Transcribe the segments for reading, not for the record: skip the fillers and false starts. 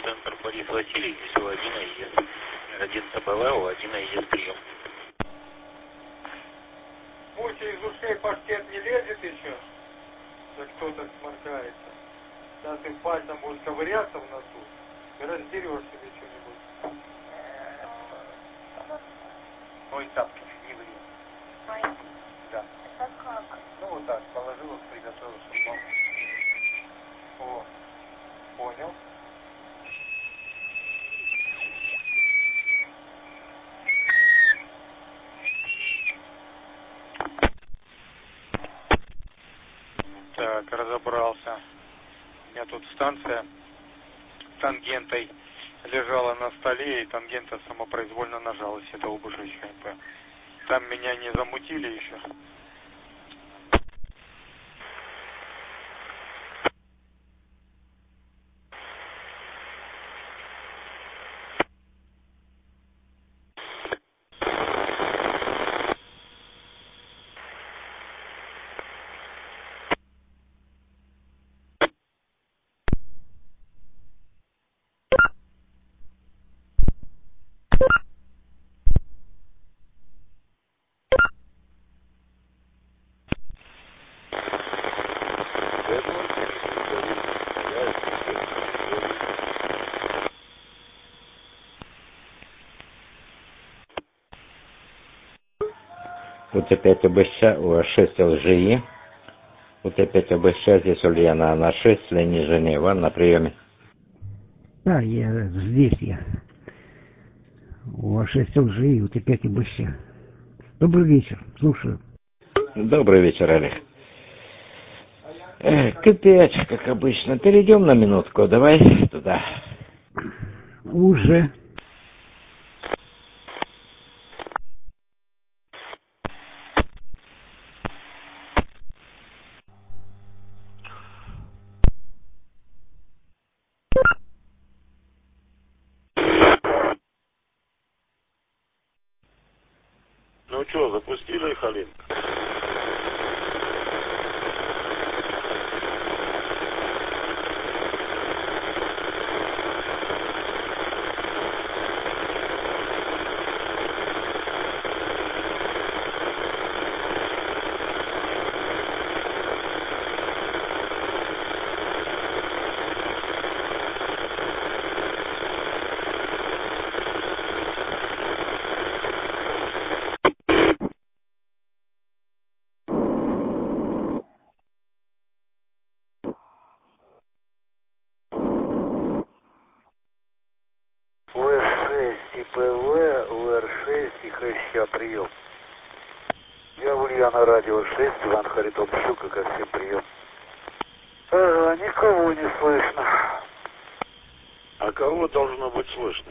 Центр Борис Васильевич, СО 1 АИС. 1 ТБВ, 1 АИС, прием. Муча из ушей паштет не лезет еще? Да кто-то сморкается. Да ты пальцем будешь ковыряться в носу и раздерешь себе что-нибудь. Ой, тапки не ври. Мои? Да. Это как? Ну вот так, положил их, приготовил, чтобы... О, понял. Так, разобрался. У меня тут станция тангентой лежала на столе, и тангента самопроизвольно нажалась. Это ОБЖ ХМП. Там меня не замутили еще. УТ-5 ОБЩ, УА-6 ЛЖИ. УТ-5 ОБЩ, здесь Ульяна, Анна 6, Леонид Женя Иван на приеме. Да, здесь я. УА-6 ЛЖИ, УТ-5 ОБЩ. Добрый вечер, слушаю. Добрый вечер, Олег. К5, как обычно. Перейдем на минутку, давай туда. Уже. Ну что, запустили их, Алинка? УР-6 ИПВ, УР-6 и ХЩ, прием. Я Ульяна, радио 6, Иван Харитон Щука, ко всем прием. Никого не слышно. А кого должно быть слышно?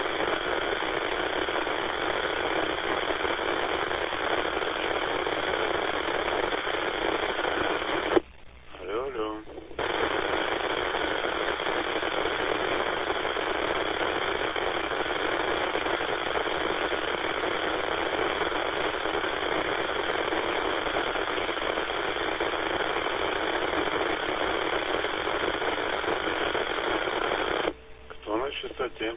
Алло. Кто на частоте?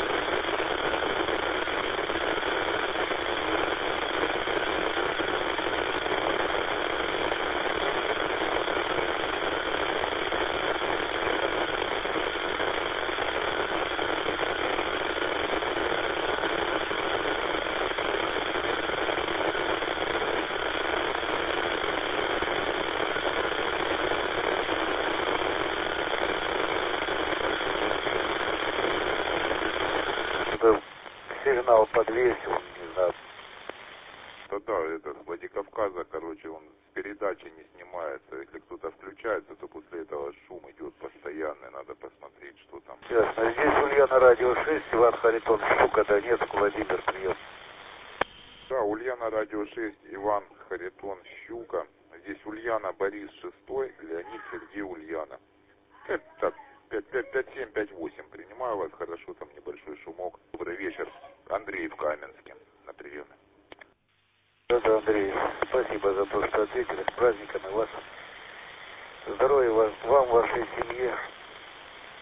Сигнал подвесил, не знаю. Да, это с Владикавказа, короче, он с передачи не снимается. Если кто-то включается, то после этого шум идет постоянный. Надо посмотреть, что там. Ясно. Здесь Ульяна, радио 6, Иван Харитон Щука, Донецк, Владимир, прием. Да, Ульяна, радио 6, Иван Харитон Щука. Здесь Ульяна, Борис 6, Леонид, Сергей, Ульяна. Это 5758. Принимаю вас, хорошо, там небольшой шумок. Добрый вечер. Андрей в Каменске на приеме. Да, Андрей, спасибо за то, что ответили. С праздниками вас. Здоровья вам, вашей семье.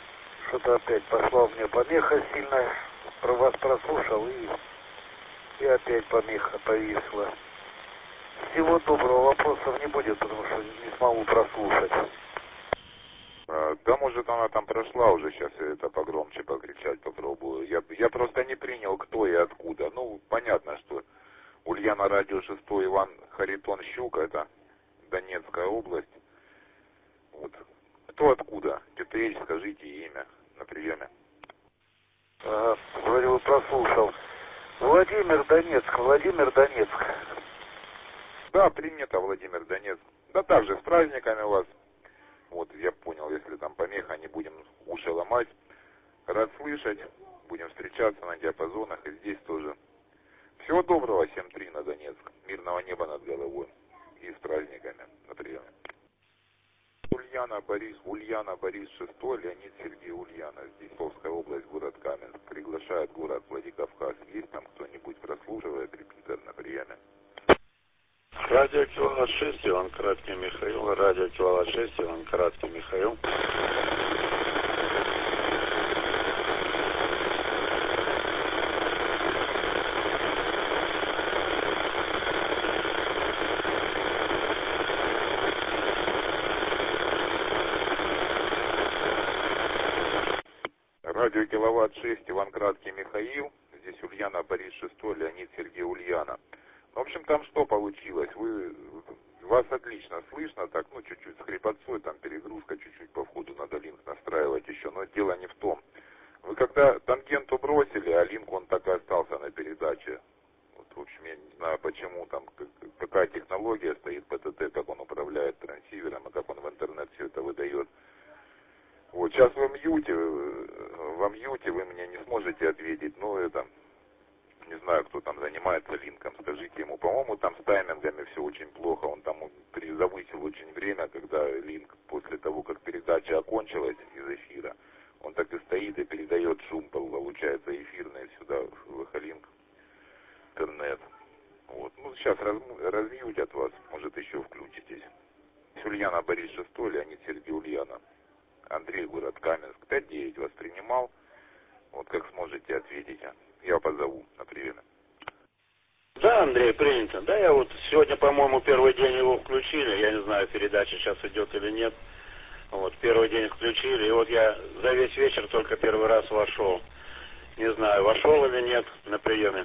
Что-то опять пошла у меня помеха сильная. Про вас прослушал и опять помеха повисла. Всего доброго, вопросов не будет, потому что не смогу прослушать. Да, может, она там прошла уже, сейчас я это погромче покричать попробую. Я просто не принял, кто и откуда. Ну, понятно, что Ульяна, радио 6, Иван Харитон Щука, это Донецкая область. Вот. Кто откуда? ТТХ, скажите имя на приеме. Ага, вроде бы прослушал. Владимир Донецк. Да, принято, Владимир Донецк. Да также с праздниками вас. Вот, я понял, если там помеха, не будем уши ломать. Рад слышать. Будем встречаться на диапазонах и здесь тоже. Всего доброго, 7-3 на Донецк. Мирного неба над головой. И с праздниками на приеме. Ульяна Борис 6, Леонид Сергей Ульяна. Здесь Товская область, город Каменск. Приглашает город Владикавказ. Есть там кто-нибудь прослушивает репетитор на приеме? Радио Киловатт 6, Иван Краткий Михаил. Радио Киловатт 6, Иван Краткий Михаил. Радио Киловатт 6, Иван Краткий Михаил. Здесь Ульяна Борис 6, Леонид Сергей Ульяна. В общем, там что получилось? Вас отлично слышно, так, ну, чуть-чуть с хрипотцой, там перегрузка чуть-чуть по входу, надо линк настраивать еще, но дело не в том. Вы когда тангенту бросили, а линк он так и остался на передаче. Вот, в общем, я не знаю, почему там, какая технология стоит ПТТ, как он управляет трансивером, и как он в интернет все это выдает. Вот, сейчас в мьюте вы мне не сможете ответить, но это... Не знаю, кто там занимается линком, скажите ему. По-моему, там с таймингами все очень плохо. Он там завысил очень время, когда линк после того, как передача окончилась из эфира, он так и стоит и передает шум, получается, эфирный сюда, в эхолинк интернет. Вот. Ну, сейчас размьютят вас, может, еще включитесь. Ульяна Борис 6, Леонид Сергей Ульяна. Андрей, город Каменск. 5-9 вас принимал. Вот как сможете, ответите. Я позову на приеме. Да, Андрей, принято. Да, я вот сегодня, по-моему, первый день его включили. Я не знаю, передача сейчас идет или нет. Вот, первый день включили. И вот я за весь вечер только первый раз вошел. Не знаю, вошел или нет на приеме.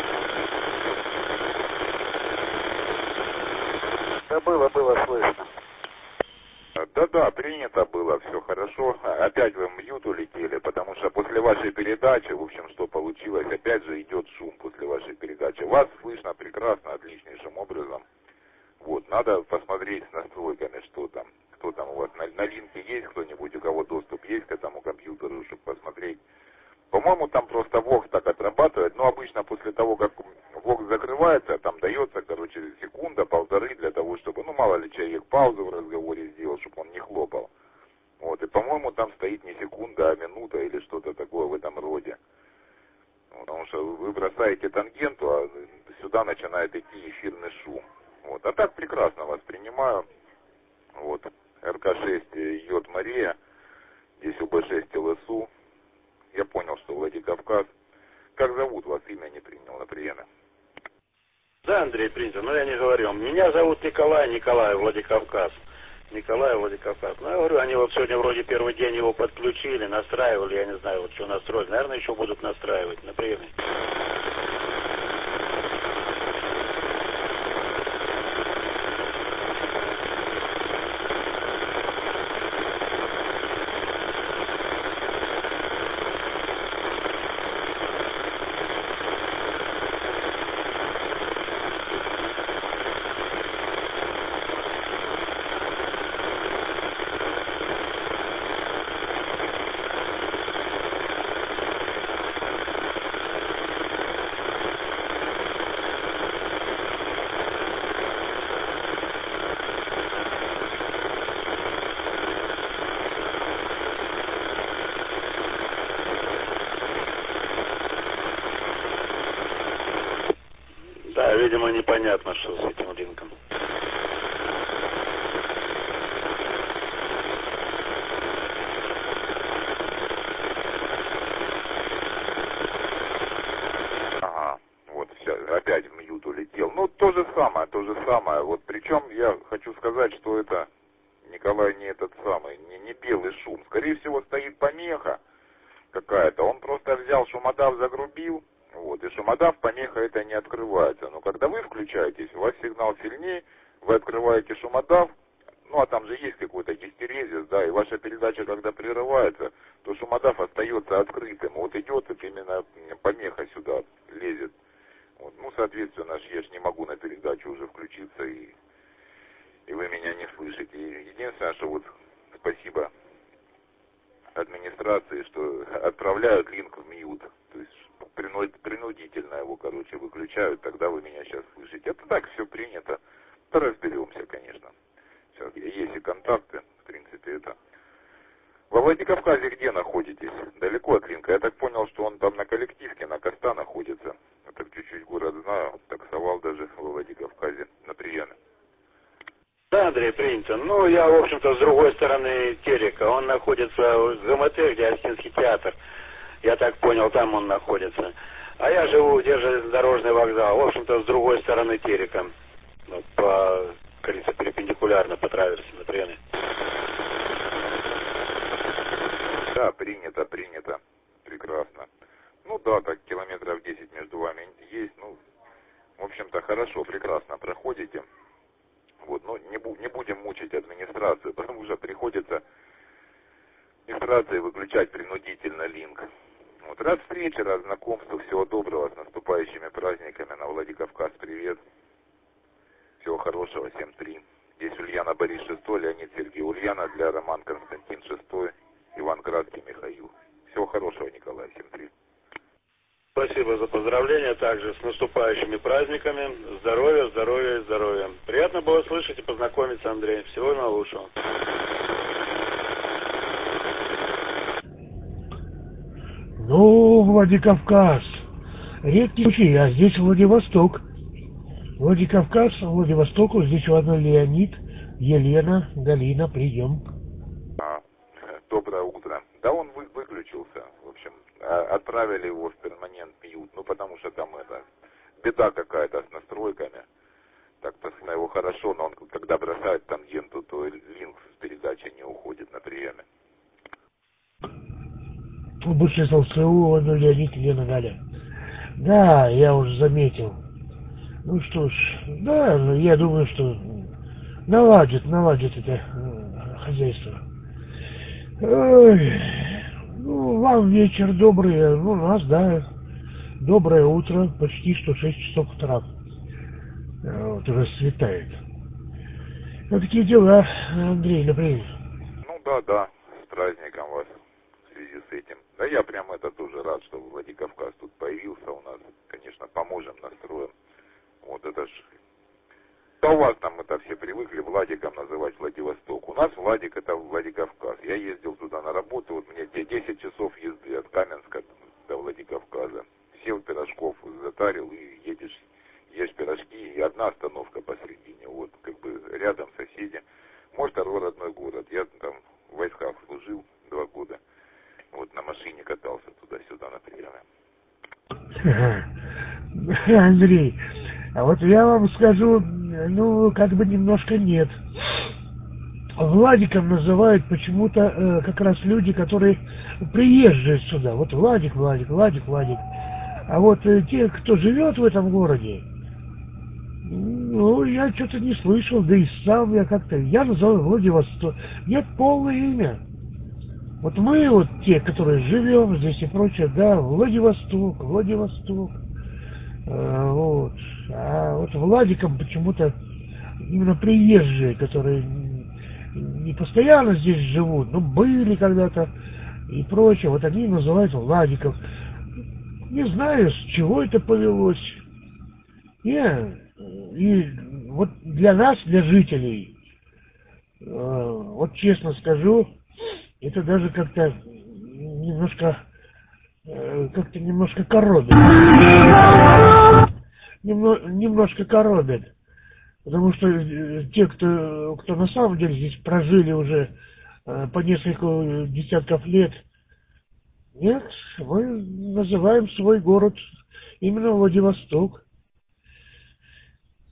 Да было слышно. Да, принято было, все хорошо. Опять вы в мьют улетели, потому что после вашей передачи, в общем, что получилось, опять же идет шум после вашей передачи. Вас слышно прекрасно, отличнейшим образом. Вот, надо посмотреть с настройками, что там, кто там у вас на линке есть кто-нибудь, у кого доступ есть к этому компьютеру, чтобы посмотреть. По-моему, там просто Vox так отрабатывает, но обычно после того, как Vox закрывается, там дается, короче, секунда-полторы для того, чтобы, ну, мало ли человек паузу в разговоре сделал, чтобы он не хлопал. Вот, и, по-моему, там стоит не секунда, а минута или что-то такое в этом роде. Потому что вы бросаете тангенту, а сюда начинает идти эфирный шум. Вот, а так прекрасно вас принимаю. Вот, РК-6 Йод Мария, здесь УБ-6 ЛСУ. Я понял, что Владикавказ. Как зовут вас? Имя не принял на приеме. Да, Андрей, принято. Но я не говорил. Меня зовут Николай Владикавказ. Николай Владикавказ. Ну, я говорю, они вот сегодня вроде первый день его подключили, настраивали. Я не знаю, вот что настроили. Наверное, еще будут настраивать на приеме. Да, видимо, непонятно, что с этим линком. тут улетел. Ну, то же самое. Вот причем я хочу сказать, что это, Николай, не этот самый, не белый шум. Скорее всего, стоит помеха какая-то. Он просто взял шумодав, загрубил, вот, и шумодав, помеха это не открывается. Но когда вы включаетесь, у вас сигнал сильнее, вы открываете шумодав, ну, а там же есть какой-то гистерезис, да, и ваша передача, когда прерывается, то шумодав остается открытым. Вот идет именно помеха сюда лезет. Вот. Ну, соответственно, я ж не могу на передачу уже включиться, и вы меня не слышите. И единственное, что вот спасибо администрации, что отправляют линк в мьют. То есть принудительно его, короче, выключают, тогда вы меня сейчас слышите. Это так все принято. Да разберемся, конечно. Сейчас есть и контакты, в принципе, это. Во Владикавказе где находитесь? Далеко от Линка. Я так понял, что он там на Коллективке, на Коста находится. Я так чуть-чуть город знаю, таксовал даже во Владикавказе на приеме. Да, Андрей, принято. Ну, я, в общем-то, с другой стороны Терека. Он находится в ГМТ, где Остинский театр. Я так понял, там он находится. А я живу, где железнодорожный вокзал. В общем-то, с другой стороны Терека. Вот, по, как говорится, перпендикулярно по траверсе на приеме. Да, принято. Прекрасно. Ну да, так километров 10 между вами есть. Ну, в общем-то, хорошо, прекрасно проходите. Вот, но не будем мучить администрацию, потому что приходится администрации выключать принудительно линк. Вот, рад встрече, рад знакомству, всего доброго, с наступающими праздниками. На Владикавказ привет. Всего хорошего, 7-3. Здесь Ульяна Борис 6, Леонид Сергей Ульяна, для Роман Константин 6, Иван Градский Михаил. Всего хорошего, Николай, 7-3. Спасибо за поздравления, также с наступающими праздниками. Здоровья, здоровья и здоровья. Приятно было слышать и познакомиться, Андрей. Всего наилучшего. Ну, Владикавказ. Редкий случай, а здесь Владивосток. Владикавказ, Владивостоку, здесь у одной Леонид, Елена, Галина, прием. Доброе утро. Да он выключился, в общем, отправили его в перманент мьют, ну потому что там это, беда какая-то с настройками. Так-то его хорошо, но он когда бросает тангенту, то линк с передачи не уходит на приеме. Бывший СЛЦУ, одной Леонид, Елена, Галя. Да, я уже заметил. Ну что ж, да, я думаю, что наладит это хозяйство. Ой, ну, вам вечер добрый, ну, у нас, да, доброе утро, почти что 6 часов утра. Вот уже светает. Вот такие дела, Андрей, например. Ну да, с праздником вас в связи с этим. Да я прям тоже рад, что Владикавказ тут появился у нас. Конечно, поможем, настроим. Вот это ж... Да у вас там это все привыкли Владиком называть Владивосток. У нас Владик это Владикавказ. Я ездил туда на работу, вот мне 10 часов езды от Каменска до Владикавказа. Сел пирожков, затарил и ешь пирожки, и одна остановка посредине. Вот, как бы рядом соседи. Мой второй родной город. Я там в войсках служил 2 года. Вот на машине катался туда-сюда на приеме. Андрей, а вот я вам скажу, ну, как бы немножко нет. Владиком называют почему-то как раз люди, которые приезжие сюда. Вот Владик. А вот те, кто живет в этом городе, ну, я что-то не слышал, да и сам я называю Владивосток. Нет, полное имя. Вот мы, вот те, которые живем здесь и прочее, да, Владивосток. Вот. А вот Владиком почему-то именно приезжие, которые не постоянно здесь живут, но были когда-то и прочее, вот они называют Владиков. Не знаю, с чего это повелось. И вот для нас, для жителей, вот честно скажу, это даже как-то немножко коробит. Немножко коробит. Потому что те, кто на самом деле здесь прожили уже по несколько десятков лет, нет, мы называем свой город именно Владивосток.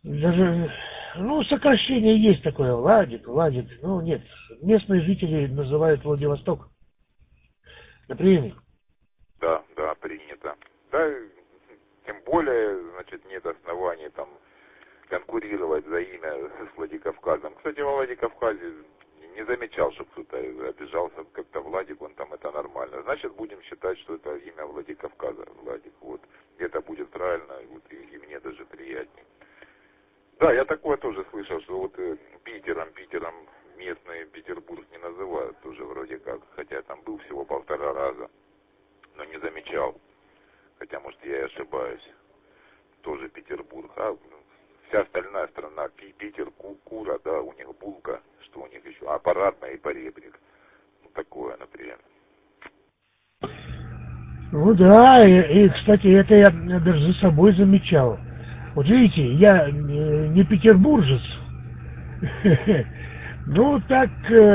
Даже, ну, сокращение есть такое, Владик, ну, нет, местные жители называют Владивосток. Например. Да, да, принято. Да, тем более, значит, нет оснований там конкурировать за имя с Владикавказом. Кстати, во Владикавказе не замечал, чтобы кто-то обижался как-то Владик, он там, это нормально. Значит, будем считать, что это имя Владикавказа, Владик. Вот. Это будет правильно, вот, и мне даже приятнее. Да, я такое тоже слышал, что вот Питером местные Петербург не называют тоже вроде как. Хотя там был всего 1,5 раза, но не замечал. Хотя, может, я и ошибаюсь. Тоже Петербург. А вся остальная страна, Питер, Кура, да, у них булка, что у них еще, аппаратная и поребрик. Ну, такое, например. Ну да, и, кстати, это я даже за собой замечал. Вот видите, я не петербуржец. Ну, так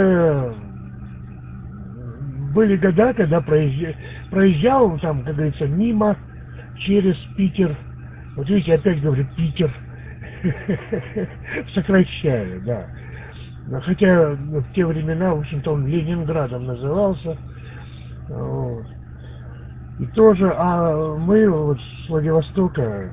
были года, когда проезжал там, как говорится, мимо, через Питер. Вот видите, опять говорю, Питер. Сокращаю, да. Хотя в те времена, в общем-то, он Ленинградом назывался. Вот. И тоже, а мы вот с Владивостока,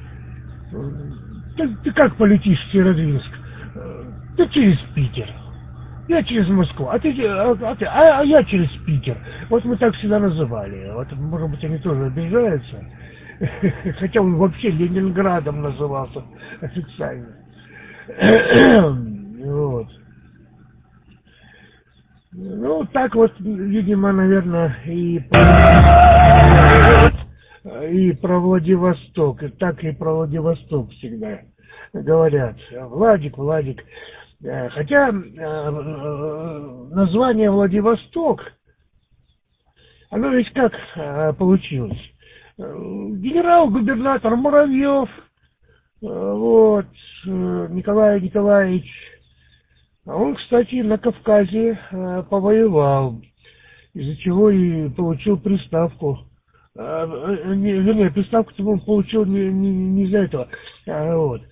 ты как полетишь в Северодвинск? Ты через Питер. Я через Москву, а я через Питер. Вот мы так всегда называли. Вот, может быть, они тоже обижаются. Хотя он вообще Ленинградом назывался официально. Вот. Ну, так вот, видимо, наверное, и про Владивосток, так и про Владивосток всегда говорят. Владик. Хотя название Владивосток, оно ведь как получилось? Генерал-губернатор Муравьев, вот, Николай Николаевич, он, кстати, на Кавказе повоевал, из-за чего и получил приставку. Вернее, приставку он получил не из-за этого. Вот.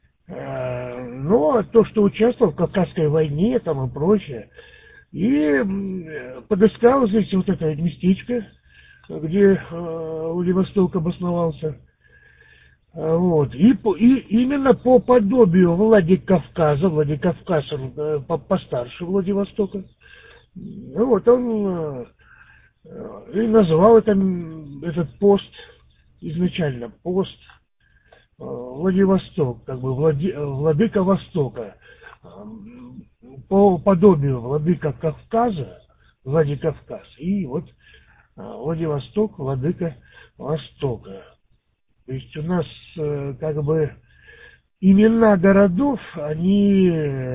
Но то, что участвовал в Кавказской войне там и прочее, и подыскал здесь вот это местечко, где Владивосток обосновался. Вот. И именно по подобию Владикавказа, Владикавказ постарше Владивостока, вот он и назвал этот пост изначально пост Владивосток, как бы владыка Востока, по подобию владыка Кавказа, Владикавказ, и вот Владивосток, владыка Востока. То есть у нас как бы имена городов, они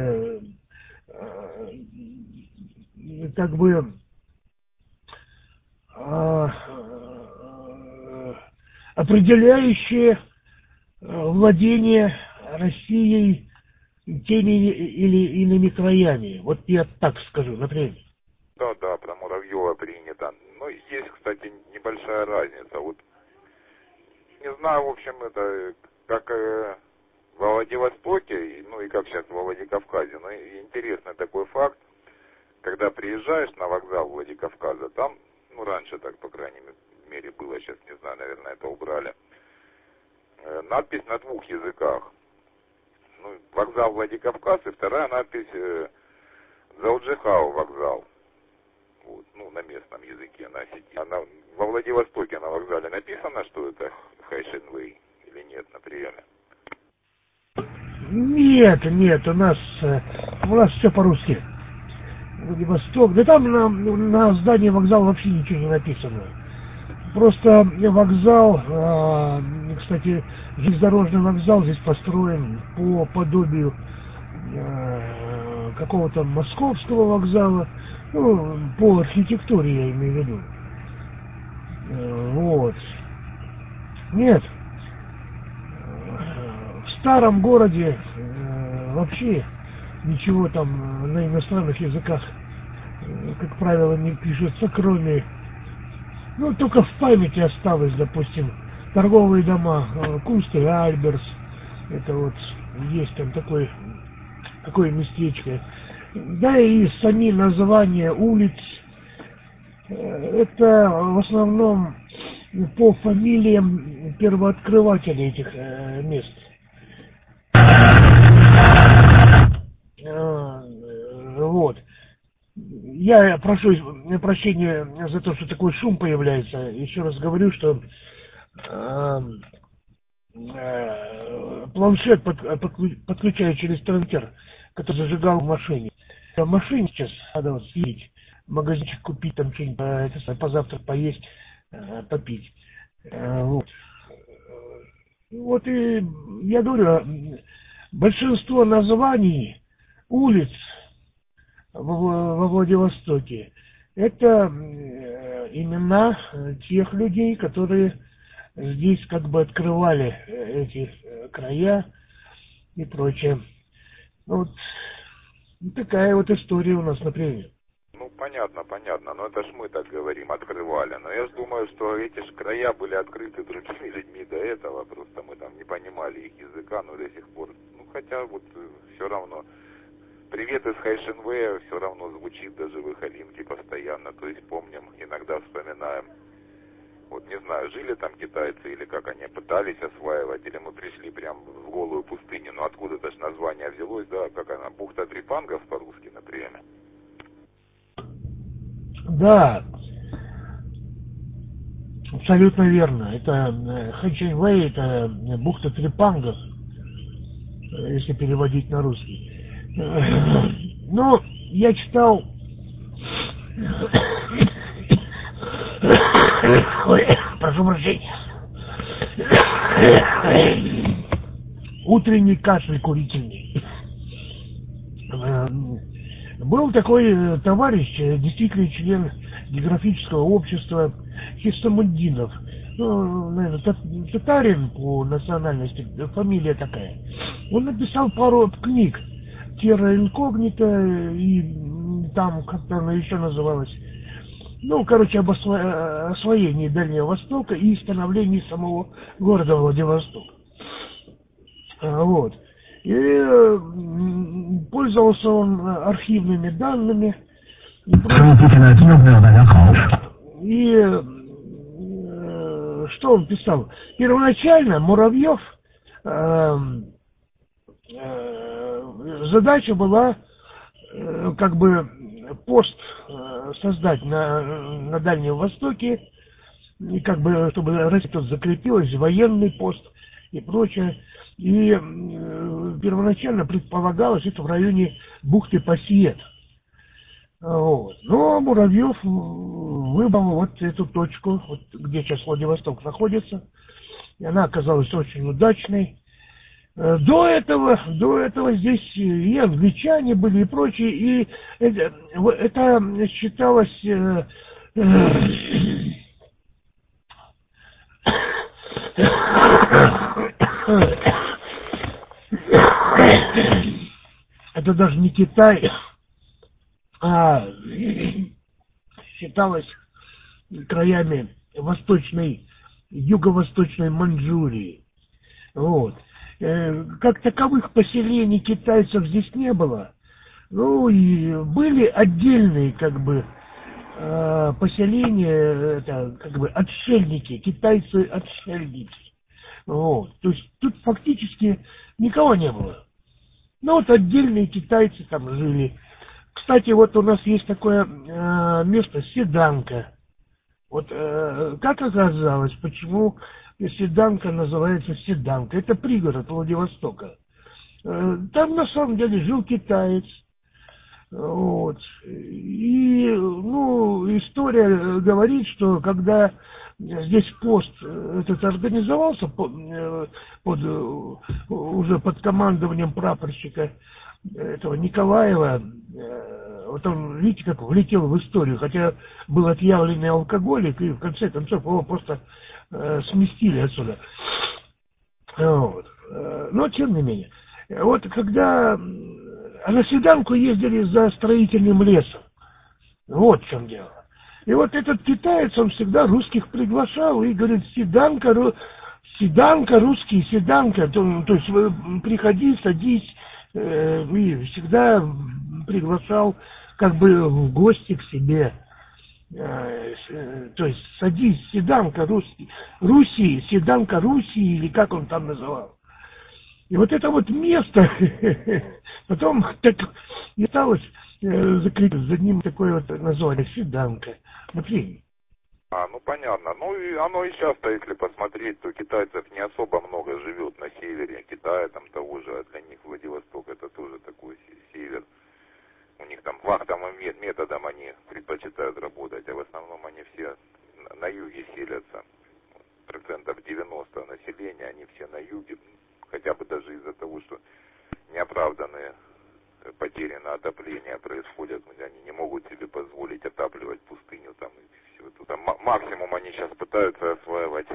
как бы определяющие владение Россией теми или иными краями. Вот я так скажу, например. Да, про Муравьева принято. Но есть, кстати, небольшая разница. Вот не знаю, в общем, это как во Владивостоке, ну и как сейчас во Владикавказе. Но интересный такой факт. Когда приезжаешь на вокзал Владикавказа, там, ну раньше так, по крайней мере, было, сейчас не знаю, наверное, это убрали. Надпись на 2 языках. Ну, вокзал Владикавказ, и вторая надпись Залджихау вокзал. Вот, ну, на местном языке она сидит. Во Владивостоке на вокзале написано, что это Хайшенвей или нет на приеме? Нет, у нас все по-русски. Владивосток. Да там на здании вокзала вообще ничего не написано. Просто вокзал, кстати, железнодорожный вокзал здесь построен по подобию какого-то московского вокзала, ну, по архитектуре я имею в виду. Вот. Нет. В старом городе вообще ничего там на иностранных языках, как правило, не пишется, кроме, ну, только в памяти осталось, допустим, торговые дома, Куст и Альберс, это вот есть там такое местечко. Да и сами названия улиц, это в основном по фамилиям первооткрывателей этих мест. Вот. Я прошу прощения за то, что такой шум появляется. Еще раз говорю, что планшет подключаю через трансфер, который зажигал в машине. В машине сейчас надо вот съездить, магазинчик купить, там что-нибудь позавтрак поесть, попить. Вот. Вот и я говорю, большинство названий улиц во Владивостоке это имена тех людей, которые здесь как бы открывали эти края и прочее. Вот такая вот история у нас, например. Ну, понятно, но это ж мы так говорим, открывали. Но я ж думаю, что эти ж края были открыты другими людьми до этого, просто мы там не понимали их языка, но до сих пор, ну, хотя вот все равно, привет из Хайшенвея все равно звучит даже в Ихалинке постоянно, то есть помним, иногда вспоминаем. Вот не знаю, жили там китайцы или как они пытались осваивать, или мы пришли прям в голую пустыню, но откуда-то ж название взялось, да, как она, бухта Трипангов по-русски, например. Да, абсолютно верно. Это Хайшенвей, это бухта Трипангов, если переводить на русский. Но я читал прошу прощения, утренний кашель курительный. Был такой товарищ, действительно член географического общества Хисамуддинов. Ну, наверное, татарин по национальности, фамилия такая. Он написал пару книг. Терра инкогнита и там как-то она еще называлась. Ну, короче, об освоении Дальнего Востока и становлении самого города Владивосток. Вот. И пользовался он архивными данными. И что он писал? Первоначально Муравьев задача была как бы пост создать на Дальнем Востоке, и как бы чтобы Россия тут закрепилась, военный пост и прочее. И первоначально предполагалось это в районе бухты Пассиет. Вот. Но Муравьев выбрал вот эту точку, вот где сейчас Владивосток находится, и она оказалась очень удачной. До этого здесь и англичане были, и прочие, и это считалось это даже не Китай, а считалось краями юго-восточной Маньчжурии. Вот. Как таковых поселений китайцев здесь не было. Ну и были отдельные как бы поселения, это как бы отшельники, китайцы-отшельники. Вот. То есть тут фактически никого не было. Ну вот отдельные китайцы там жили. Кстати, вот у нас есть такое место Седанка. Вот как оказалось, почему Седанка называется Седанка? Это пригород Владивостока. Там на самом деле жил китаец. Вот. И, ну, история говорит, что когда здесь пост этот организовался уже под командованием прапорщика этого Николаева, вот он, видите, как влетел в историю, хотя был отъявленный алкоголик, и в конце концов его просто сместили отсюда. Вот. Но тем не менее. Вот когда на Седанку ездили за строительным лесом. Вот в чем дело. И вот этот китаец, он всегда русских приглашал и говорит, Седанка, седанка, русский седанка, то есть приходи, садись, и всегда приглашал как бы в гости к себе. То есть садись, седанка, Руси, седанка Руси, или как он там называл. И вот это вот место, потом так и осталось закрыто за ним такое вот название седанка. Например. Ну понятно. Ну и оно и сейчас-то, если посмотреть, то китайцев не особо много живет на севере Китая, там того же, а для них Владивосток это тоже такой север. У них там вахтовым методом они предпочитают работать, а в основном они все на юге селятся. 90% населения, они все на юге, хотя бы даже из-за того, что неоправданные потери на отопление происходят, они не могут себе позволить отапливать пустыню там и все это. Там максимум они сейчас пытаются осваивать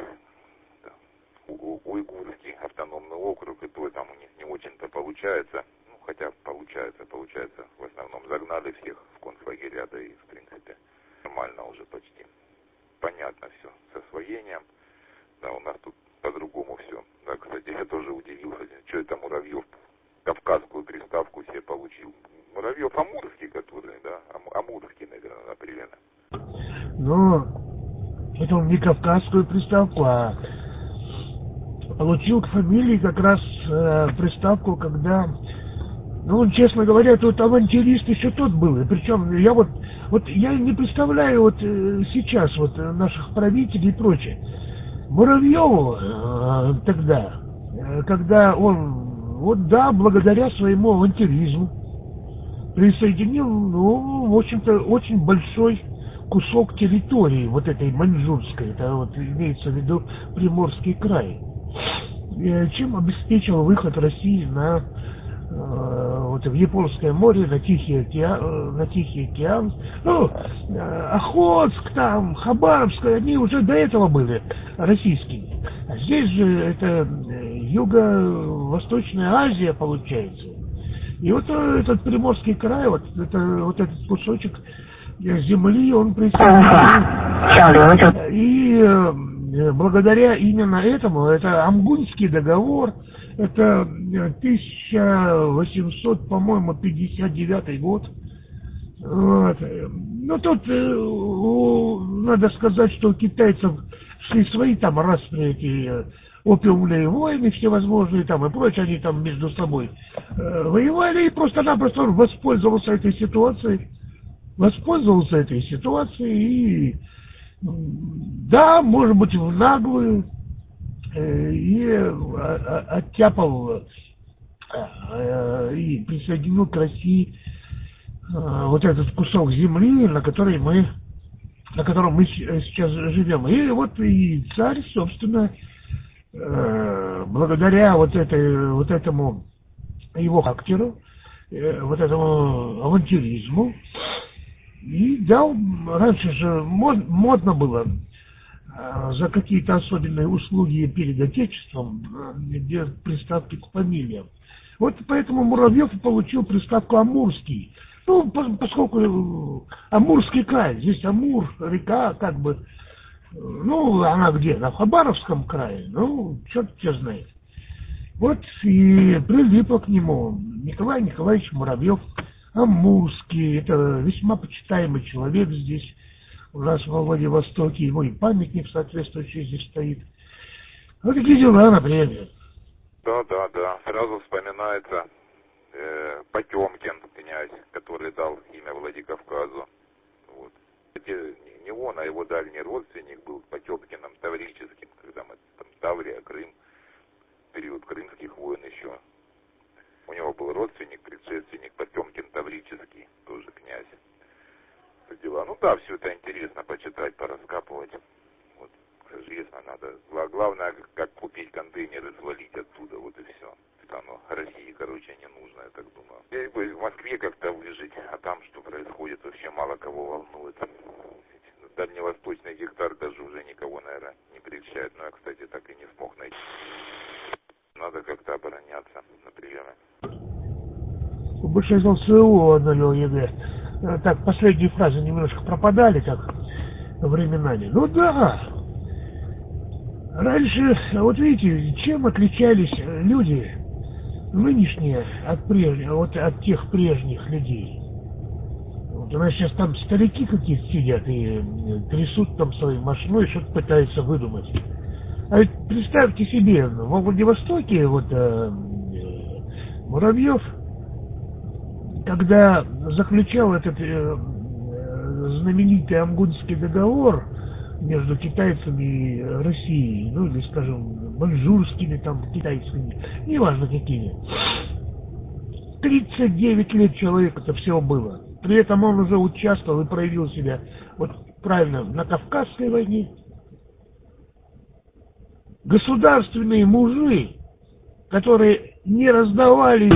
уйгурский автономный округ, и то там у них не очень-то получается. Ну, хотя получается, в основном загнали всех в концлагеря, да и в принципе нормально уже почти. Понятно все с освоением. Да, у нас тут по-другому все. Да, кстати, я тоже удивился, что это Муравьев кавказскую приставку себе получил. Муравьев амурский, который, да, амурский, наверное, например. Но это он не кавказскую приставку, а получил к фамилии как раз приставку, когда, ну, честно говоря, тут авантюрист еще тот был. И причем я вот я не представляю вот сейчас вот наших правителей и прочее. Муравьеву тогда, когда он, вот да, благодаря своему авантюризму присоединил, ну, в общем-то, очень большой кусок территории вот этой маньчжурской, это вот имеется в виду Приморский край, чем обеспечил выход России на вот в Японское море, на Тихий океан. Ну, Охотск, там, Хабаровск, они уже до этого были российскими. А здесь же это Юго-Восточная Азия получается. И вот этот Приморский край, вот этот кусочек земли, он присоединил. И благодаря именно этому, это Амгунский договор, это 1800, по-моему, 59 год. Вот. Ну, тут надо сказать, что у китайцев шли свои там распри, эти опиумные войны всевозможные там и прочее, они там между собой воевали, и просто-напросто он воспользовался этой ситуацией и, да, может быть, в наглую, и оттяпал и присоединил к России вот этот кусок земли, на котором мы сейчас живем. И вот и царь, собственно, благодаря вот этому его характеру, вот этому авантюризму, и дал, раньше же модно было за какие-то особенные услуги перед Отечеством без приставки к фамилиям. Вот поэтому Муравьев получил приставку Амурский. Ну, поскольку Амурский край, здесь Амур, река, как бы, ну, она где? На Хабаровском крае, ну, черт тебя знает. Вот и прилипло к нему Николай Николаевич Муравьев Амурский. Это весьма почитаемый человек здесь. У нас во Владивостоке, ему и памятник соответствующий здесь стоит. Вот такие дела, например. Да. Сразу вспоминается Потемкин, князь, который дал имя Владикавказу. Вот. Не он, а его дальний родственник был Потемкиным Таврическим, когда мы там Таврия, Крым, период крымских войн еще. У него был родственник, предшественник Потемкин Таврический, тоже князь. Дела. Ну да, все это интересно почитать, пораскапывать. Вот, известно, надо. Главное, как купить контейнеры, свалить оттуда, вот и все. Это оно России, короче, не нужно, я так думаю. Здесь бы в Москве как-то выжить, а там что происходит, вообще мало кого волнует. Дальневосточный гектар даже уже никого, наверное, не прельщает. Но я, кстати, так и не смог найти. Надо как-то обороняться, например. Большинство СУ навел ЕГЭ. Так, последние фразы немножко пропадали, так, временами. Ну да, Раньше, вот видите, чем отличались люди нынешние от тех прежних людей? Вот у нас сейчас там старики какие-то сидят и трясут там своей машиной, что-то пытаются выдумать. А ведь представьте себе, во Владивостоке Муравьев, когда заключал этот знаменитый Амгунский договор между китайцами и Россией, ну или, скажем, маньчжурскими там китайцами, неважно какими. 39 лет человеку это все было. При этом он уже участвовал и проявил себя, вот правильно, на Кавказской войне. Государственные мужи, которые не раздавали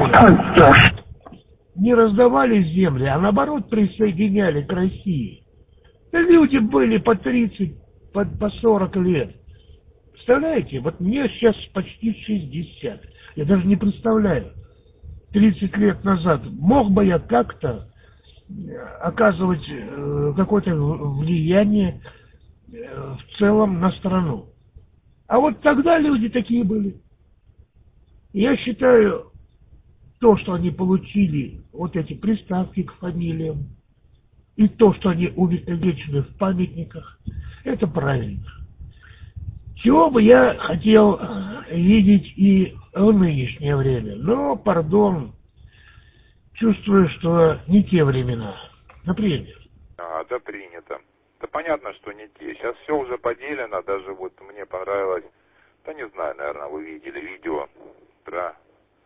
земли, а наоборот присоединяли к России. Люди были по 30, по 40 лет. Представляете? Вот мне сейчас почти 60. Я даже не представляю. 30 лет назад мог бы я как-то оказывать какое-то влияние в целом на страну. А вот тогда люди такие были. Я считаю, то, что они получили, вот эти приставки к фамилиям, и то, что они увековечены в памятниках, это правильно. Чего бы я хотел видеть и в нынешнее время. Но, пардон, чувствую, что не те времена. Например. Да, принято. Да понятно, что не те. Сейчас все уже поделено, даже вот мне понравилось, да не знаю, наверное, вы видели видео, да,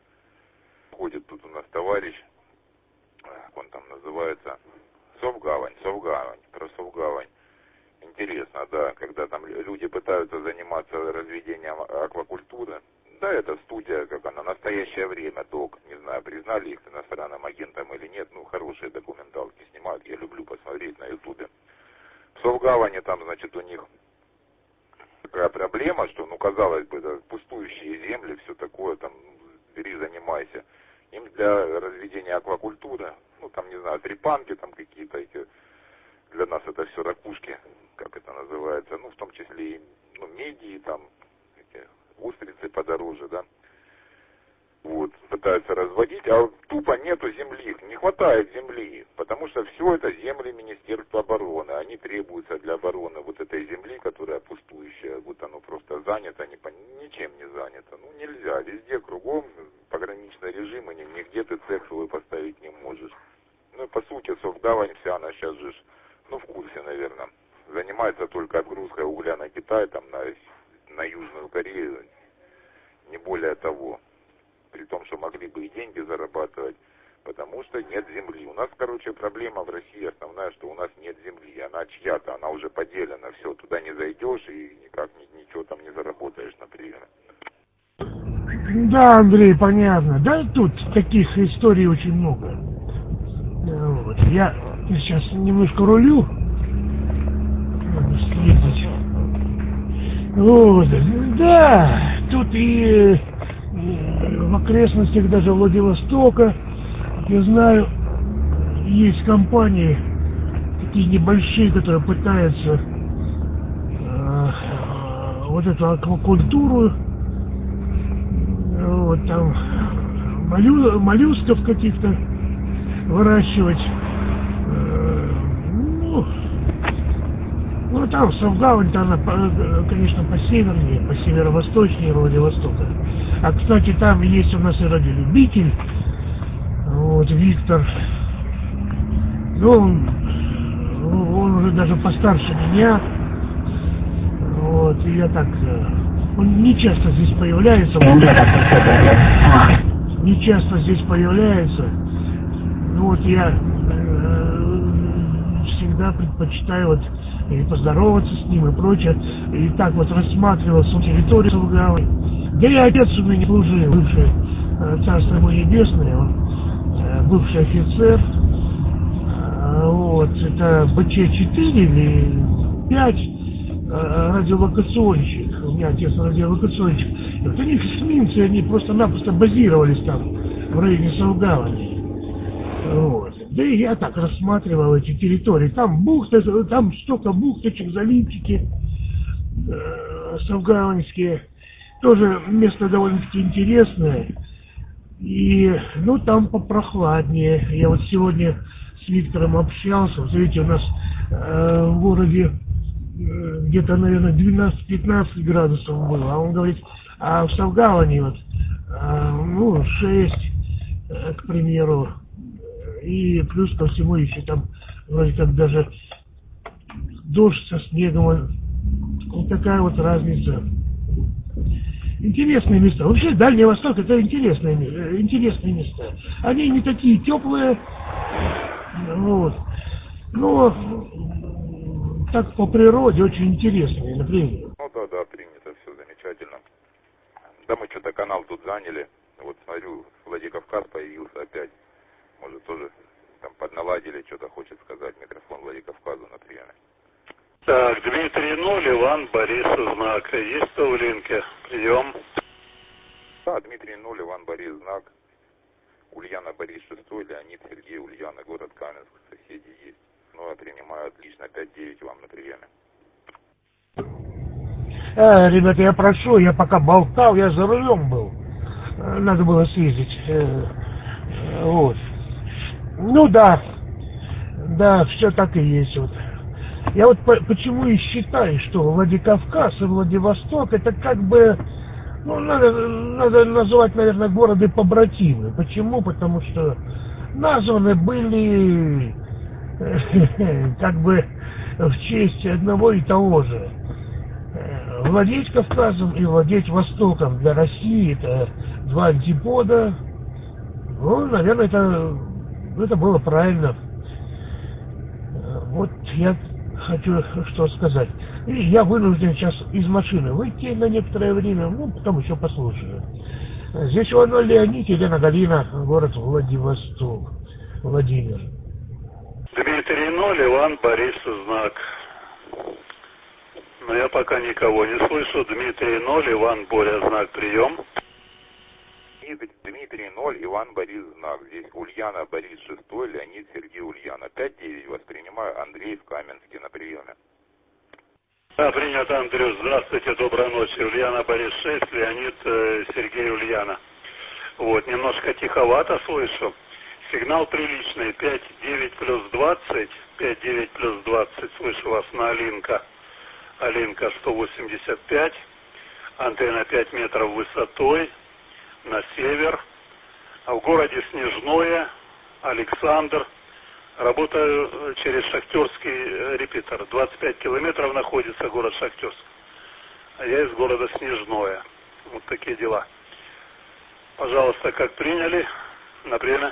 ходит тут у нас товарищ, как он там называется, Совгавань, про Совгавань. Интересно, да, когда там люди пытаются заниматься разведением аквакультуры. Да, это студия, как она, настоящее время, ДОК, не знаю, признали их иностранным агентом или нет, ну, хорошие документалки снимают, я люблю посмотреть на ютубе. В Совгаване там, значит, у них такая проблема, что, ну, казалось бы, да, пустующие земли, все такое, там, бери, занимайся. Им для разведения аквакультуры, ну, там, не знаю, трепанги там какие-то эти, для нас это все ракушки, как это называется, ну, в том числе и, ну, медии, там, эти устрицы подороже, да, вот, пытаются разводить, а тупо нету земли, не хватает земли, потому что все это земли Министерства обороны, они требуются для обороны вот этой земли, которая пустующая, вот оно просто занято, ничем не занято, ну, нельзя, везде кругом пограничный режим, и нигде ты цех свой поставить не можешь. Ну, и по сути, Совгавань вся, она сейчас же, ну, в курсе, наверное, занимается только отгрузкой угля на Китай, там, на Южную Корею, не более того. При том, что могли бы и деньги зарабатывать, потому что нет земли. У нас, короче, проблема в России основная, что у нас нет земли. Она чья-то, она уже поделена, все, туда не зайдешь и никак ничего там не заработаешь, например. Да, Андрей, понятно. Да, тут таких историй очень много. Вот. Я сейчас немножко рулю. Надо съездить. Вот. Да, тут и в окрестностях даже Владивостока, я знаю, есть компании такие небольшие, которые пытаются вот эту аквакультуру, вот там моллюсков каких-то выращивать. Ну там Совгавань-то она, конечно, посевернее, по северо-восточнее Владивостока. А, кстати, там есть у нас и радиолюбитель, вот, Виктор. Ну, он уже даже постарше меня. Вот, и я так... Он не часто здесь появляется. Не часто здесь появляется. Ну, вот я всегда предпочитаю вот и поздороваться с ним и прочее. И так вот рассматривал всю территорию Совгавани. Да и отец у меня служил, бывший, царство ему небесное, он бывший офицер. Вот, это БЧ-4 или 5 радиолокационщик. У меня отец радиолокационщик. И вот они эсминцы, они просто-напросто базировались там, в районе Совгавани. Вот. Да и я так рассматривал эти территории. Там бухты, там столько бухточек, заливчики. Савгаваньские. Тоже место довольно-таки интересное. И, ну, там попрохладнее. Я вот сегодня с Виктором общался. Вот видите, у нас в городе где-то, наверное, 12-15 градусов было. А он говорит, а в Савгаване вот, ну, 6, к примеру. И плюс ко всему еще там вроде как даже дождь со снегом. Вот такая вот разница. Интересные места. Вообще Дальний Восток это интересные места. Они не такие теплые. Вот. Но так по природе очень интересные, например. Ну да, принято, все замечательно. Да мы что-то канал тут заняли. Вот смотрю, Владикавказ появился опять. Может тоже там подналадили, что-то хочет сказать микрофон Владикавказу на приеме. Так, Дмитрий 0, Иван, Борис, знак. Есть кто в линке? Прием. Да, Дмитрий 0, Иван, Борис, знак. Ульяна, Борис 6, Леонид, Сергей, Ульяна, город Каменск, соседи есть. Ну, я принимаю отлично, 5-9 вам на приеме. Ребята, я прошу, я пока болтал, я за рулем был. Надо было съездить. Вот. Ну да, все так и есть. Вот. Я вот почему и считаю, что Владикавказ и Владивосток это как бы, ну, надо называть, наверное, города-побратимы. Почему? Потому что названы были как бы в честь одного и того же. Владеть Кавказом и владеть Востоком для России это два антипода. Ну, наверное, это было правильно. Вот я хочу что сказать. И я вынужден сейчас из машины выйти на некоторое время, ну, потом еще послушаю. Здесь Иван Леонид, Елена Галина, город Владивосток. Владимир. Дмитрий 0, Иван, Борис, знак. Но я пока никого не слышу. Дмитрий 0, Иван, Боря, знак, прием. Дмитрий 0, Иван, Борис, знак. Здесь Ульяна, Борис 6, Леонид, Сергей, Ульяна. 5-9 воспринимаю, Андрей в Каменске на приеме. Да, принято, Андрюш. Здравствуйте, доброй ночи. Ульяна, Борис 6, Леонид, Сергей, Ульяна. Вот, немножко тиховато слышу. Сигнал приличный. 5-9 плюс 20. 5-9 плюс 20. Слышу вас на Алинка. Алинка 185. Антенна 5 метров высотой. На север. А в городе Снежное. Александр. Работаю через Шахтерский репетитор. 25 километров находится город Шахтерск. А я из города Снежное. Вот такие дела. Пожалуйста, как приняли? На время.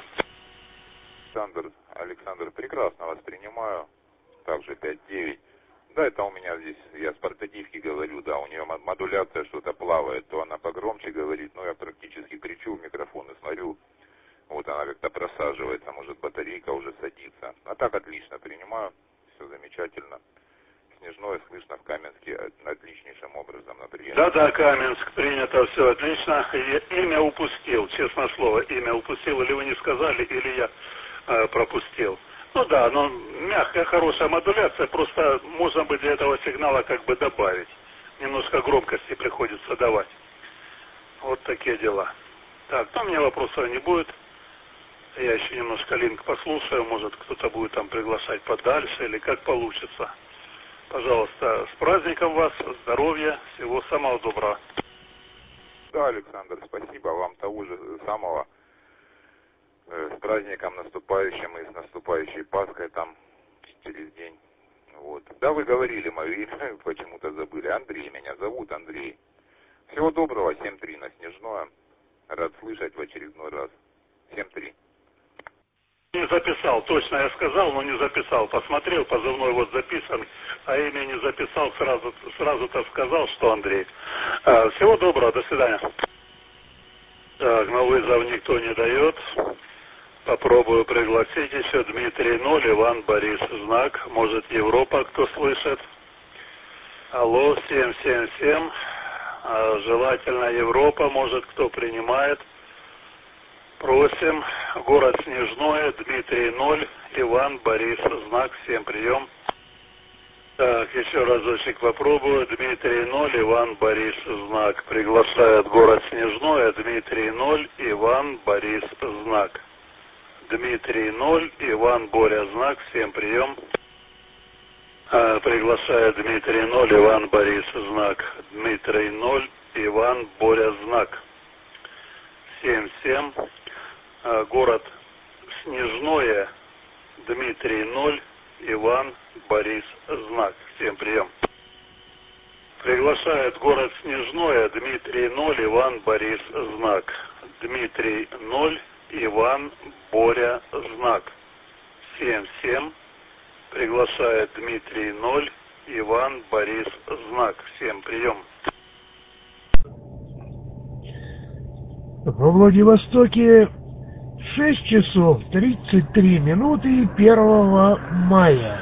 Александр, прекрасно воспринимаю. Также 5-9. Да, это у меня здесь, я с портативки говорю, да, у нее модуляция что-то плавает, то она погромче говорит, но я практически кричу в микрофон и смотрю, вот она как-то просаживается, может батарейка уже садится. А так отлично принимаю, все замечательно. Снежное слышно в Каменске отличнейшим образом на приеме. Да, Каменск, принято, все отлично. Имя упустил, честное слово, имя упустил, или вы не сказали, или я пропустил. Ну да, но мягкая, хорошая модуляция, просто можно бы для этого сигнала как бы добавить. Немножко громкости приходится давать. Вот такие дела. Так, ну, у меня вопросов не будет. Я еще немножко линк послушаю, может кто-то будет там приглашать подальше, или как получится. Пожалуйста, с праздником вас, здоровья, всего самого доброго. Да, Александр, спасибо вам того же самого. С праздником наступающим и с наступающей Пасхой там через день. Вот. Да, вы говорили мое имя, почему-то забыли. Андрей меня зовут, Андрей. Всего доброго, 7-3 на Снежное. Рад слышать в очередной раз. 7-3. Не записал, точно я сказал, но не записал. Посмотрел, позывной вот записан, а имя не записал, сразу-то сказал, что Андрей. Всего доброго, до свидания. Так, на вызов никто не дает. Попробую пригласить еще. Дмитрий 0, Иван, Борис, знак. Может, Европа кто слышит? Алло, 777. Желательно Европа, может, кто принимает. Просим. Город Снежное, Дмитрий 0, Иван, Борис, знак. Всем прием. Так, еще разочек попробую. Дмитрий 0, Иван Борис знак. Приглашает город Снежное. Дмитрий 0, Иван Борис знак. Дмитрий 0, Иван Боря знак. Всем прием. Приглашает Дмитрий 0, Иван Борис знак. Дмитрий 0, Иван Боря знак. Всем. Город Снежное. Дмитрий 0, Иван Борис знак. Всем прием. Приглашает город Снежное. Дмитрий 0, Иван Борис знак. Дмитрий 0, Иван Боря знак. Всем. Приглашает Дмитрий 0, Иван Борис знак. Всем прием. Во Владивостоке 6 часов 33 минуты 1 мая.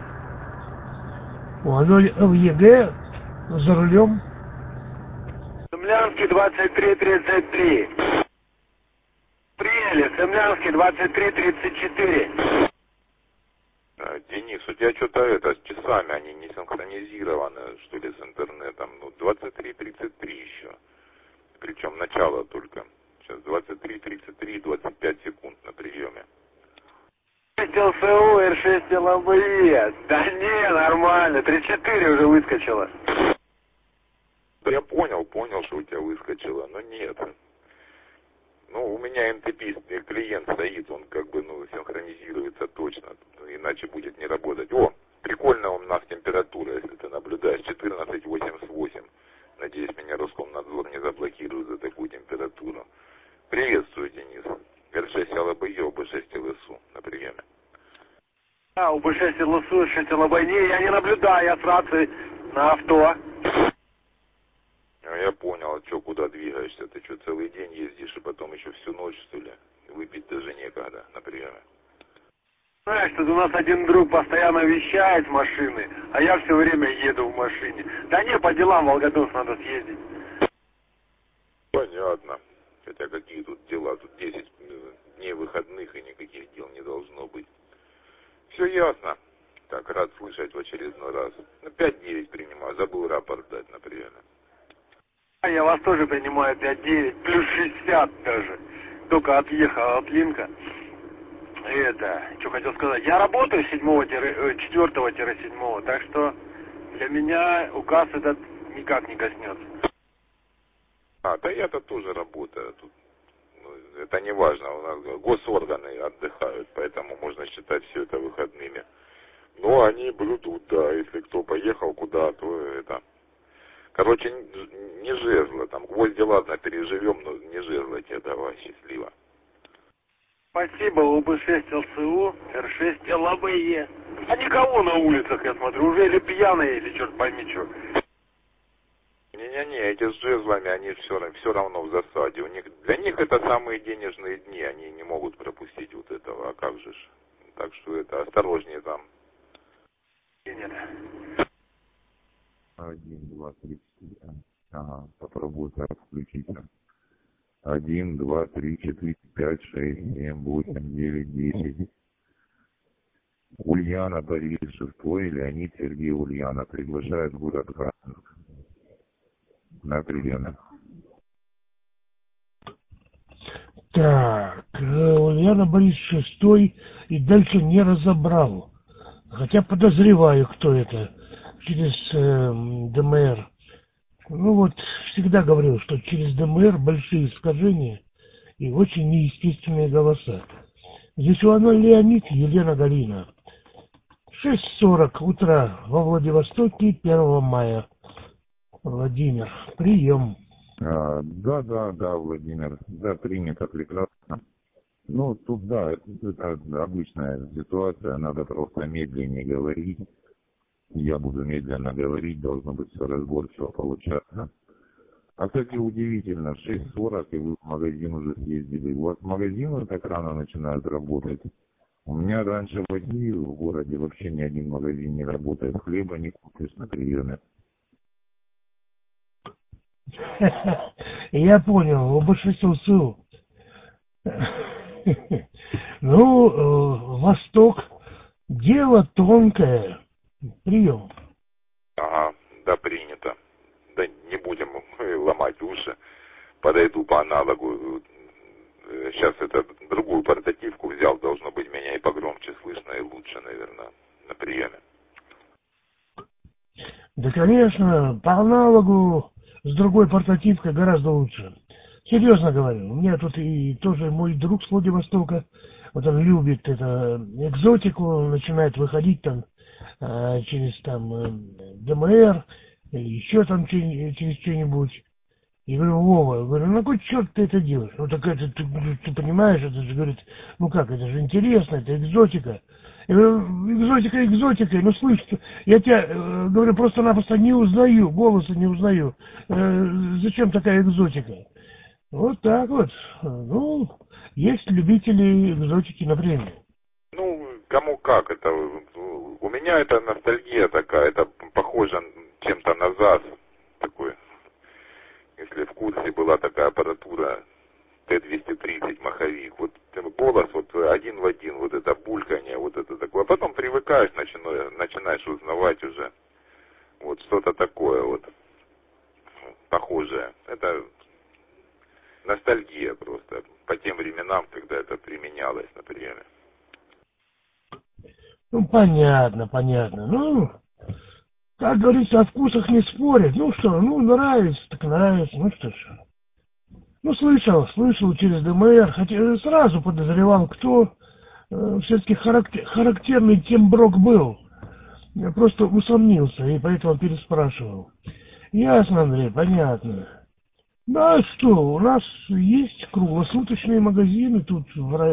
Уануль в ЕГЭ за рулем. Цемлянский 2333. Приняли. Цемлянский 2334. Денис, у тебя что-то с часами, они не синхронизированы, что ли, с интернетом. 23:33 еще. Причем начало только. Сейчас 23:33, 25 секунд на приеме. ЛСУ, Р6 ЛБИ. Да не, нормально. 34 уже выскочило. Да я понял, что у тебя выскочило, но нет. У меня НТП клиент стоит, он синхронизируется точно, иначе будет не работать. Прикольно у нас температура, если ты наблюдаешь, 14,88. Надеюсь, меня Роскомнадзор не заблокирует за такую температуру. Приветствую, Денис. Р6 ЛБИ, ОБ6 ЛСУ на приеме. ОБ6 ЛСУ, Р6 ЛБИ. Не, я не наблюдаю, я с рации на авто. Я понял, куда двигаешься? Ты целый день ездишь и потом еще всю ночь, что ли? Выпить даже некогда на приеме. Знаешь, тут у нас один друг постоянно вещает с машины, а я все время еду в машине. Да не, по делам в Волгодонск надо съездить. Понятно. Хотя какие тут дела? Тут 10 дней выходных и никаких дел не должно быть. Все ясно. Так, рад слышать в очередной раз. 5-9 принимаю. Забыл рапорт дать на приеме. Я вас тоже принимаю 5-9, плюс 60 даже. Только отъехал от Линка. Что хотел сказать. Я работаю с 4-7, так что для меня указ этот никак не коснется. Да я-то тоже работаю. Тут, это не важно. У нас госорганы отдыхают, поэтому можно считать все это выходными. Но они блюдут, да. Если кто поехал куда, то это... Короче, не жезло. Там гвозди, ладно, переживем, но не жезло тебе давай. Счастливо. Спасибо, ОБ6 ЛСУ, Р6 ЛБИ. А никого на улицах, я смотрю, уже или пьяные, или черт пойми что. Не-не-не, эти с жезлами, они все равно в засаде. Для них это самые денежные дни, они не могут пропустить вот этого, а как же ж. Так что это, осторожнее там. Нет. 1, 2, 3, 4. Ага, попробую так включиться. 1, 2, 3, 4, 5, 6, 7, 8, 9, 10. Ульяна Борис 6, Леонид Сергей Ульяна. Приглашает город Красноярск. На приеме. Так, Ульяна Борис 6 и дальше не разобрал. Хотя подозреваю, кто это. Через ДМР. Всегда говорил, что через ДМР большие искажения и очень неестественные голоса. Здесь у Анны Леонид, Елена Галина. 6:40 утра во Владивостоке, 1 мая. Владимир, прием. Да, Владимир. Да, принято прекрасно. Тут, да, это обычная ситуация, надо просто медленнее говорить. Я буду медленно говорить, должно быть все разборчиво получаться. А, кстати, удивительно, в 6:40 и вы в магазин уже съездили. У вас магазины так рано начинают работать? У меня раньше в 8 в городе вообще ни один магазин не работает. Хлеба не купишь на приеме. Я понял, ОБ6 ЛСУ. Восток, дело тонкое. Прием. ломать уши. Подойду по аналогу. Сейчас это другую портативку взял, должно быть меня и погромче слышно, и лучше, наверное, на приеме. Да, конечно, по аналогу с другой портативкой гораздо лучше. Серьезно говорю, у меня тут и тоже мой друг с Владивостока, вот он любит это экзотику, начинает выходить там через там ДМР, или еще там через что-нибудь. И говорю, Вова, говорю, ну какой черт ты это делаешь? Ну так это, ты понимаешь, это же, говорит, ну как, это же интересно, это экзотика. Я говорю, экзотика экзотикой, ну слышь, я тебя, говорю, просто-напросто не узнаю, голоса не узнаю. Зачем такая экзотика? Вот так вот. Ну, есть любители экзотики на премии. Ну, кому как, это у меня это ностальгия такая, это похоже чем-то на ЗАЗ такой. Если в курсе была такая аппаратура Т-230 маховик, вот голос вот один в один, вот это бульканье, вот это такое. А потом привыкаешь, начинаешь узнавать уже вот что-то такое вот похожее. Это ностальгия просто по тем временам, когда это применялось, например. Ну, понятно, понятно. Ну, как говорится, о вкусах не спорят. Ну что, ну нравится, так нравится. Ну что ж. Ну, слышал через ДМР, хотя сразу подозревал, кто. Все-таки характерный темброк был. Я просто усомнился и поэтому переспрашивал. Ясно, Андрей, понятно. Да, что, у нас есть круглосуточные магазины тут,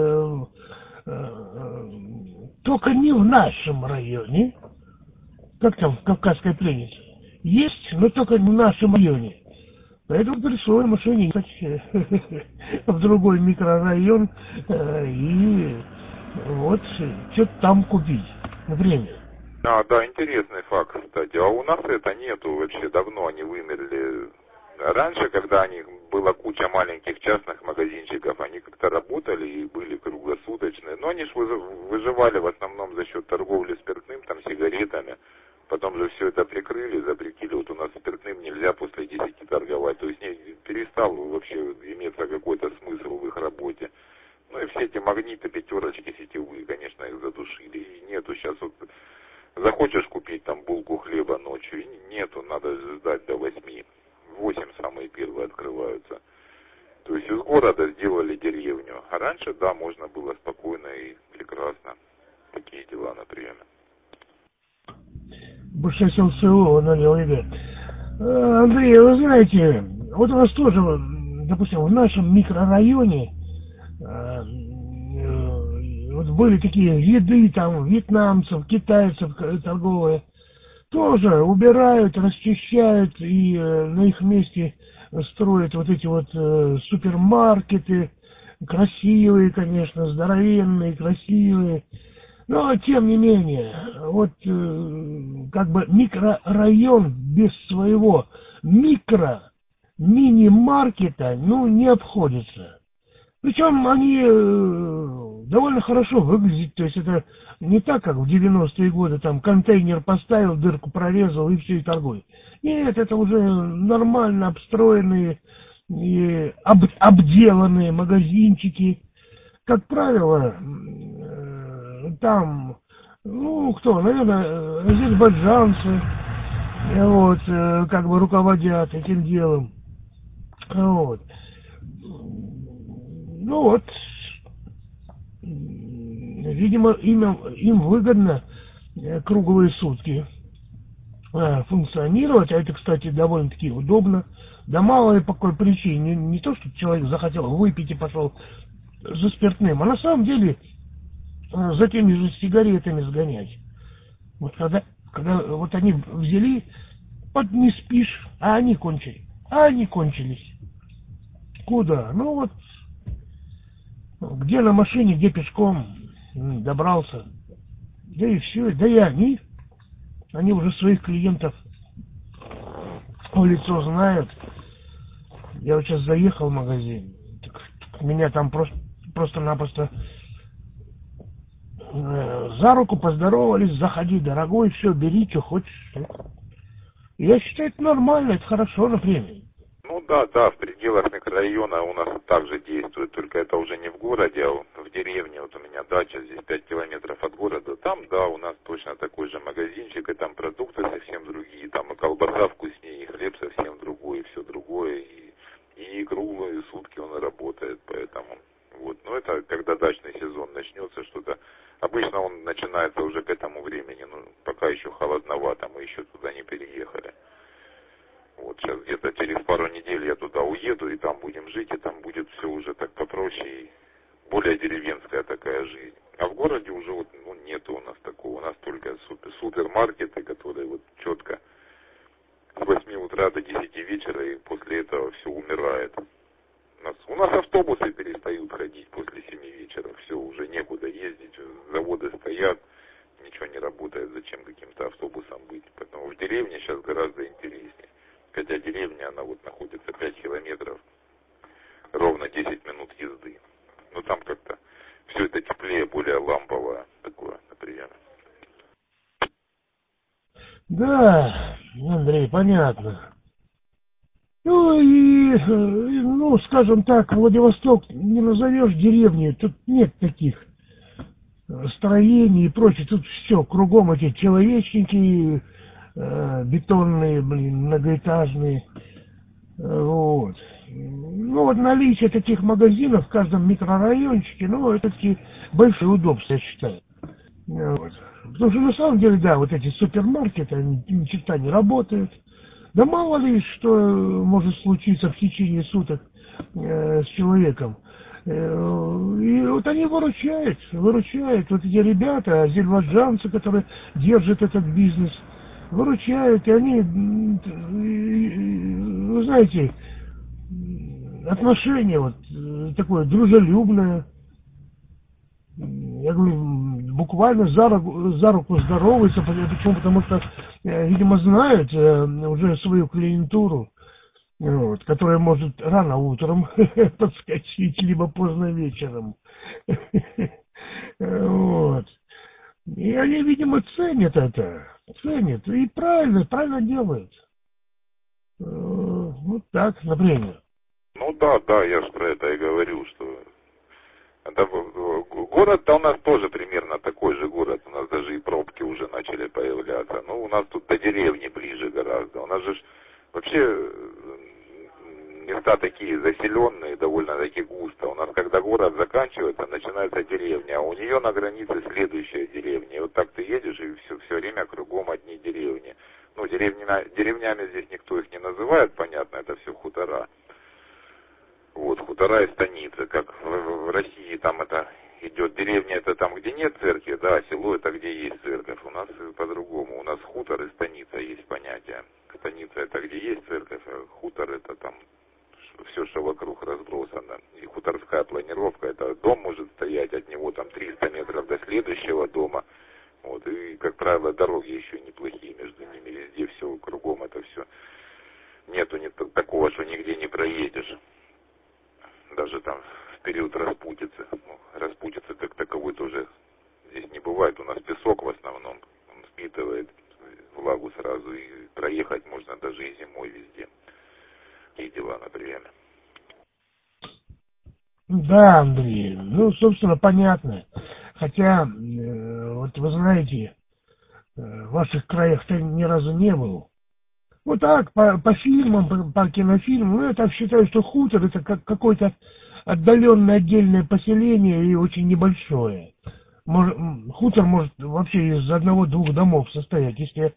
только не в нашем районе. Как там в Кавказской пленнице? Есть, но только не в нашем районе. Поэтому пришлось машине ехать в другой микрорайон и вот что-то там купить, например. Да, интересный факт, кстати. А у нас это нету вообще, давно они вымерли. Раньше, когда была куча маленьких частных магазинчиков, они как-то работали и были круглосуточные. Но они же выживали в основном за счет торговли спиртным, там, сигаретами. Потом же все это прикрыли, запретили. Вот у нас спиртным нельзя после 10 торговать. То есть перестал вообще иметься какой-то смысл в их работе. Ну и все эти магниты, пятерочки сетевые, конечно, их задушили. И нету сейчас вот... Захочешь купить там булку хлеба ночью, нету, надо ждать до 8. 8 самые первые открываются. То есть из города сделали деревню. А раньше, да, можно было спокойно и прекрасно. Такие дела, например. Большинство СО налил, ребят. Андрей, вы знаете, вот у нас тоже, допустим, в нашем микрорайоне вот были такие ряды там вьетнамцев, китайцев торговые. Тоже убирают, расчищают и на их месте строят вот эти вот супермаркеты. Красивые, конечно, здоровенные, красивые. Но, тем не менее, вот как бы микрорайон без своего мини-маркета, ну, не обходится. Причем они довольно хорошо выглядят, то есть это не так, как в 90-е годы, там контейнер поставил, дырку прорезал и все, и торгуй. Нет, это уже нормально обстроенные и обделанные магазинчики. Как правило, там, ну, кто, наверное, азербайджанцы, вот, как бы руководят этим делом. Вот. Ну вот, видимо, им выгодно круглые сутки функционировать, а это, кстати, довольно-таки удобно. Да мало ли по какой причине, не то, что человек захотел выпить и пошел за спиртным, а на самом деле за теми же сигаретами сгонять. Вот когда вот они взяли, вот не спишь, а они кончились. Куда? Ну вот, где на машине, где пешком добрался. Да и все, да и они уже своих клиентов в лицо знают. Я вот сейчас заехал в магазин, так меня там просто-напросто за руку поздоровались, заходи, дорогой, все, бери, что хочешь. Я считаю, это нормально, это хорошо, например. Ну да, в пределах микрорайона у нас также действует, только это уже не в городе, а в деревне. Вот у меня дача здесь 5 километров от города. Там, да, у нас точно такой же магазинчик, и там продукты совсем другие, там и колбаса вкуснее, и хлеб совсем другой, и все другое, и круглые сутки он работает, поэтому вот. Но это когда дачный сезон начнется, что-то. Обычно он начинается уже к этому времени, но пока еще холодновато, мы еще туда не переехали. Вот сейчас где-то через пару недель я туда уеду, и там будем жить, и там будет все уже так попроще, и более деревенская такая жизнь. А в городе уже вот, нету у нас такого, у нас только супермаркеты, которые вот четко с 8 утра до 10 вечера, и после этого все умирает. У нас автобусы перестают ходить после 7 вечера, все, уже некуда ездить, заводы стоят, ничего не работает, зачем каким-то автобусом быть. Поэтому в деревне сейчас гораздо интереснее. Хотя деревня, она вот находится 5 километров, ровно 10 минут езды. Но там как-то все это теплее, более ламповое такое, например. Да, Андрей, понятно. Ну, скажем так, Владивосток не назовешь деревней, тут нет таких строений и прочее, тут все, кругом эти человечники, бетонные, многоэтажные, вот. Ну, вот наличие таких магазинов в каждом микрорайончике, это такие большие удобства, я считаю. Вот. Потому что на самом деле, да, вот эти супермаркеты, они ни черта не работают. Да мало ли, что может случиться в течение суток с человеком. И вот они выручают. Вот эти ребята, азербайджанцы, которые держат этот бизнес, выручают, и они, вы знаете, отношение вот такое дружелюбное. Я говорю, буквально за руку здороваются, почему? Потому что, видимо, знают уже свою клиентуру, вот, которая может рано утром подскочить, либо поздно вечером. Вот. И они, видимо, ценят это. Ценят. И правильно делают. Вот так, например. Ну да, я же про это и говорю, что город-то у нас тоже примерно такой же город. У нас даже и пробки уже начали появляться. Ну, у нас тут до деревни ближе гораздо. У нас же вообще места такие заселенные, довольно-таки густо. У нас, когда город заканчивается, начинается деревня, а у нее на границе следующая деревня. И вот так ты едешь, и все время кругом одни деревни. Ну, деревнями здесь никто их не называет, понятно, это все хутора. Вот, хутора и станицы, как в России, там это идет деревня, это там, где нет церкви, да, а село это где есть церковь. У нас по-другому, у нас хутор и станица есть понятие. Станица это где есть церковь, а хутор это там все, что вокруг разбросано. И хуторская планировка, это дом может стоять, от него там 300 метров до следующего дома. Вот, и, как правило, дороги еще неплохие между ними, везде все кругом, это все. Нету такого, что нигде не проедешь. Даже там в период распутицы. Распутицы как таковой тоже здесь не бывает. У нас песок в основном. Он впитывает влагу сразу. И проехать можно даже и зимой везде. Такие дела, например. Да, Андрей. Собственно, понятно. Хотя, вот вы знаете, в ваших краях-то ни разу не был. Вот так, по фильмам, по кинофильмам, я так считаю, что хутор это как какое-то отдаленное отдельное поселение и очень небольшое. Хутор может вообще из одного-двух домов состоять, если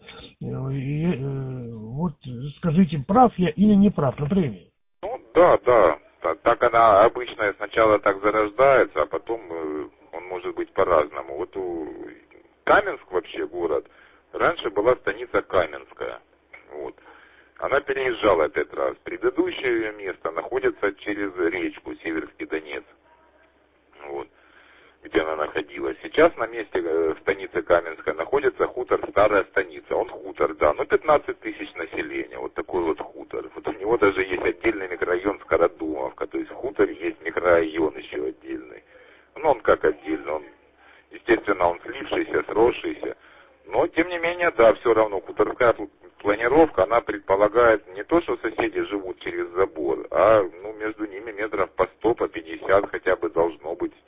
вот скажите, прав я или не прав, например. Ну да. Так она обычно сначала так зарождается, а потом он может быть по-разному. Вот у Каменск вообще город, раньше была станица Каменская. Вот. Она переезжала 5 раз. Предыдущее ее место находится через речку Северский Донец. Вот. Где она находилась. Сейчас на месте станицы Каменская находится хутор Старая Станица. Он хутор, да, 15 тысяч населения. Вот такой вот хутор. Вот у него даже есть отдельный микрорайон Скородумовка. То есть в хуторе есть микрорайон еще отдельный. Ну, он как отдельный. Он, естественно, он слившийся, сросшийся. Но, тем не менее, да, все равно хуторская планировка, она предполагает не то, что соседи живут через забор, а, ну, между ними метров по 100, по 50 хотя бы должно быть.